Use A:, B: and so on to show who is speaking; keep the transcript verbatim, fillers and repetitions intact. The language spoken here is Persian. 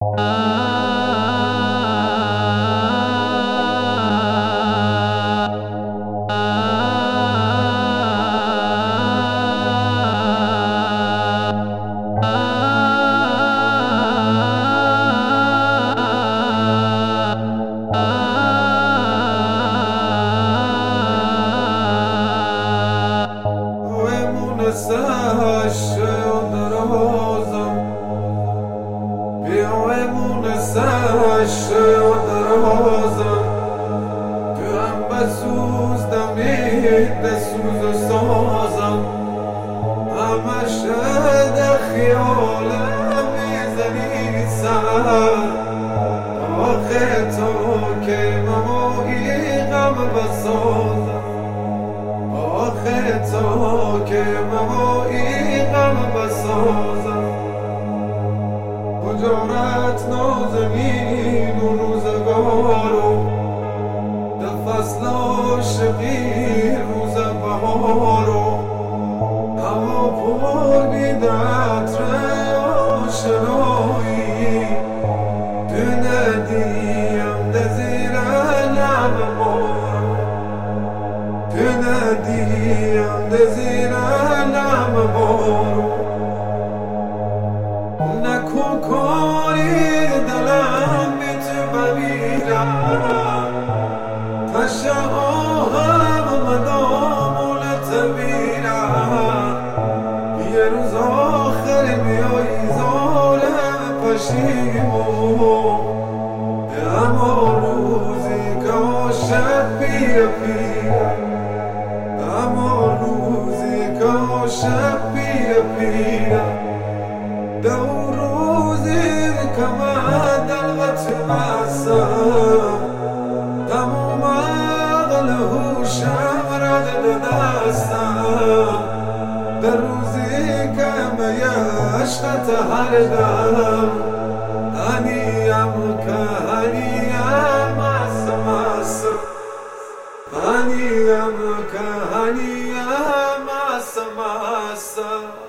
A: بسوز و سازم همش در خیالم میزنی سر آخه تو که ممایی غم بسازم آخه تو که ممایی غم بسازم کجارت نازنین و روزگارو در فصل عاشقی روز بهارو هوا پر بیده عطر آشنایی تو ندیم ده زیر لب بارو تو ندیم ده زیر لب بارو نکن کاری دلم بی تو بمیرم تشه آهم مدامون تبیرم یه روز آخر بیایی ظالم پشیمون اما روزی که عاشق پیر پیرم اما روزی که عاشق پیر پیرم دو روزی که من دلوت بستم تمام عقل هوشم رد دستم در روزی که می عشقت هر دم هنیم که هنیم مست مست هنیم که هنیم مست مست